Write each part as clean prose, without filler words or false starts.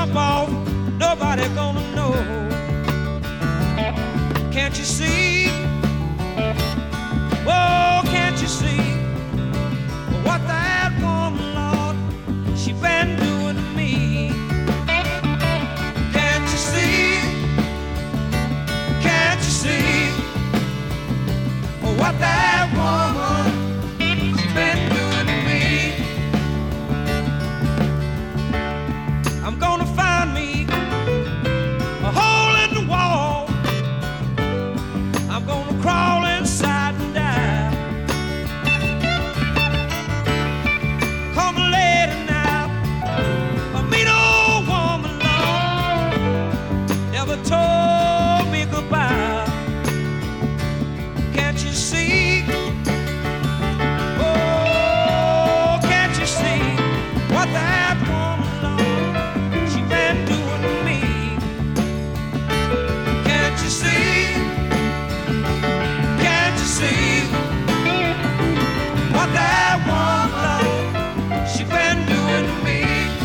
jump off, nobody gonna know. Can't you see? Oh, can't you see what that woman, Lord, she been doing to me? Can't you see? Can't you see what that woman, she been doing to me? I'm gonna find me a hole in the wall. I'm gonna crawl inside and die. Come later now, a mean old woman, Lord, never told me goodbye. Can't you see? Oh, can't you see what that woman, Lord, she been doing to me? Can't you see? Can't you see what that woman, Lord, she been doing to me?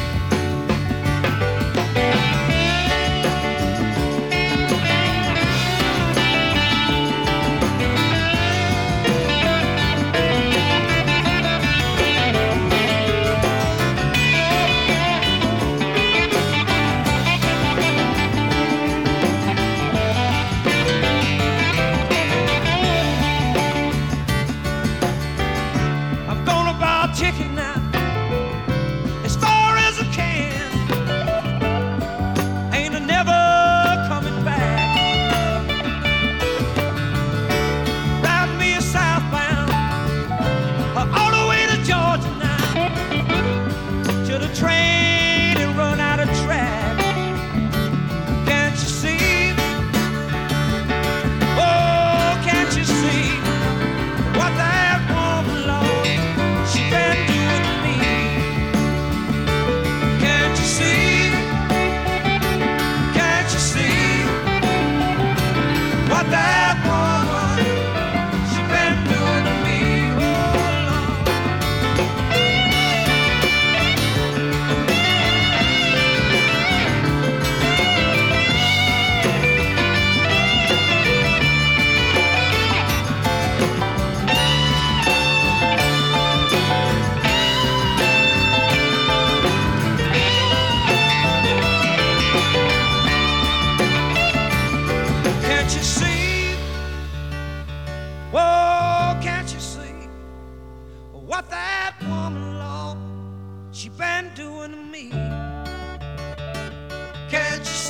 I'm gonna buy a ticket now, as far as I can. Ain't a never coming back. Ride me a southbound, all the way to Georgia now, till the train and run out of track. Can't you see? Oh, can't you see what that woman, Lord, she been doing to me? Can't you see? Can't you see what that woman, she been doing to me? Oh, Lord. Can't you see? Oh, can't you see what that woman, Lord, she been doing to me? Can't you